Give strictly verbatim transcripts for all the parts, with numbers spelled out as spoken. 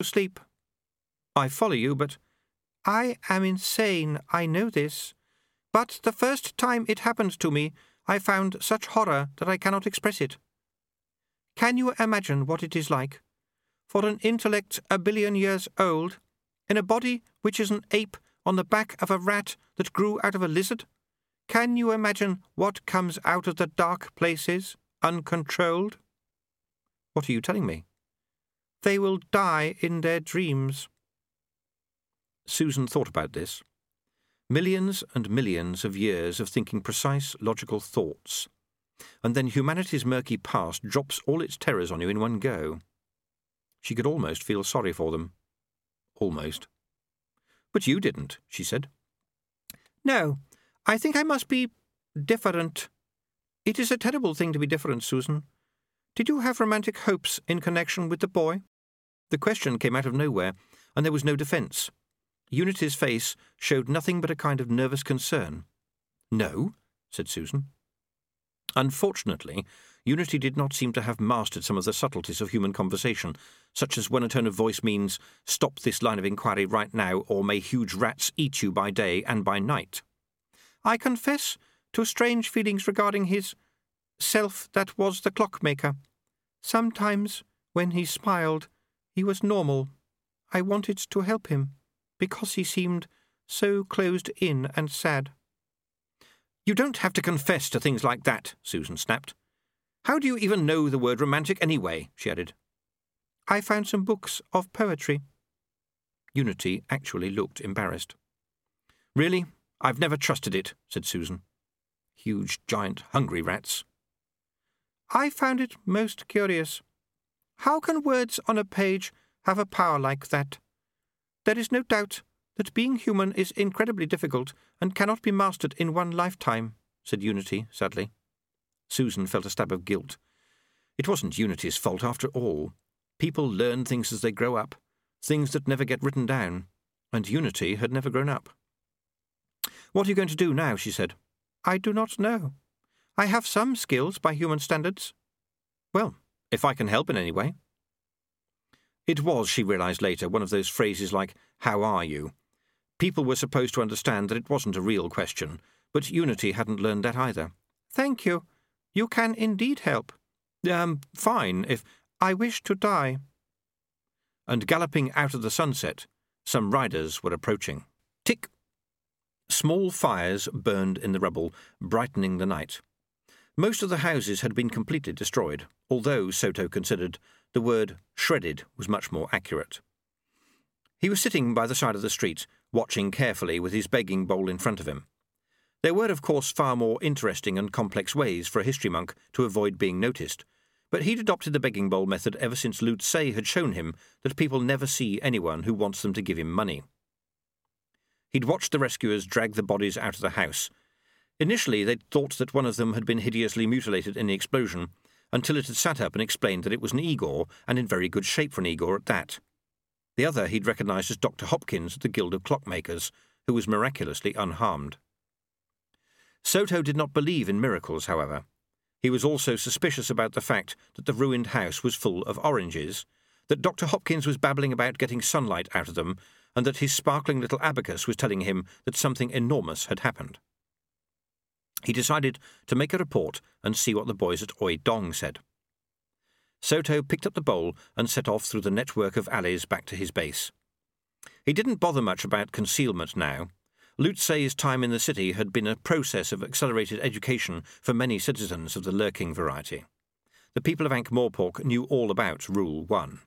sleep. I follow you, but I am insane, I know this. But the first time it happened to me, I found such horror that I cannot express it. Can you imagine what it is like? For an intellect a billion years old, in a body which is an ape on the back of a rat that grew out of a lizard? Can you imagine what comes out of the dark places, uncontrolled? What are you telling me? They will die in their dreams. Susan thought about this. Millions and millions of years of thinking precise, logical thoughts. And then humanity's murky past drops all its terrors on you in one go. She could almost feel sorry for them. Almost. But you didn't, she said. No, I think I must be different. It is a terrible thing to be different, Susan. Did you have romantic hopes in connection with the boy? The question came out of nowhere, and there was no defence. Unity's face showed nothing but a kind of nervous concern. No, said Susan. Unfortunately, Unity did not seem to have mastered some of the subtleties of human conversation, such as when a tone of voice means, stop this line of inquiry right now, or may huge rats eat you by day and by night. I confess to strange feelings regarding his self that was the clockmaker. Sometimes, when he smiled, he was normal. I wanted to help him, because he seemed so closed in and sad. You don't have to confess to things like that, Susan snapped. How do you even know the word romantic anyway? She added. I found some books of poetry. Unity actually looked embarrassed. Really? I've never trusted it, said Susan. Huge, giant, hungry rats. I found it most curious. How can words on a page have a power like that? There is no doubt that being human is incredibly difficult and cannot be mastered in one lifetime, said Unity sadly. Susan felt a stab of guilt. It wasn't Unity's fault after all. People learn things as they grow up, things that never get written down, and Unity had never grown up. What are you going to do now? She said. I do not know. I have some skills by human standards. Well, if I can help in any way. It was, she realised later, one of those phrases like, how are you? People were supposed to understand that it wasn't a real question, but Unity hadn't learned that either. Thank you. You can indeed help. Um, fine, if I wish to die. And galloping out of the sunset, some riders were approaching. Tick! Small fires burned in the rubble, brightening the night. Most of the houses had been completely destroyed, although, Soto considered, the word shredded was much more accurate. He was sitting by the side of the street, watching carefully with his begging bowl in front of him. There were, of course, far more interesting and complex ways for a history monk to avoid being noticed, but he'd adopted the begging bowl method ever since Lud Sei had shown him that people never see anyone who wants them to give him money. He'd watched the rescuers drag the bodies out of the house. Initially, they'd thought that one of them had been hideously mutilated in the explosion, until it had sat up and explained that it was an Igor, and in very good shape for an Igor at that. The other he'd recognised as Doctor Hopkins at the Guild of Clockmakers, who was miraculously unharmed. Soto did not believe in miracles, however. He was also suspicious about the fact that the ruined house was full of oranges, that Doctor Hopkins was babbling about getting sunlight out of them, and that his sparkling little abacus was telling him that something enormous had happened. He decided to make a report and see what the boys at Oi Dong said. Soto picked up the bowl and set off through the network of alleys back to his base. He didn't bother much about concealment now. Lud Sei's time in the city had been a process of accelerated education for many citizens of the lurking variety. The people of Ankh-Morpork knew all about Rule One.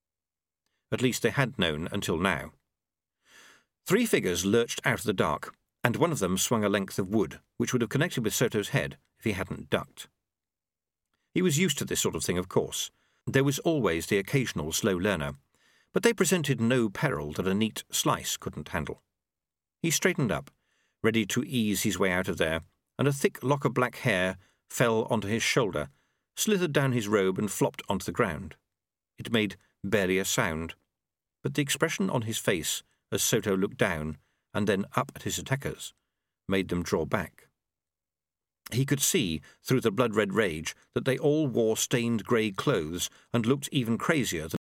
At least they had known until now. Three figures lurched out of the dark, and one of them swung a length of wood, which would have connected with Soto's head if he hadn't ducked. He was used to this sort of thing, of course. There was always the occasional slow learner, but they presented no peril that a neat slice couldn't handle. He straightened up, ready to ease his way out of there, and a thick lock of black hair fell onto his shoulder, slithered down his robe and flopped onto the ground. It made barely a sound, but the expression on his face as Soto looked down and then up at his attackers made them draw back. He could see, through the blood-red rage, that they all wore stained grey clothes and looked even crazier than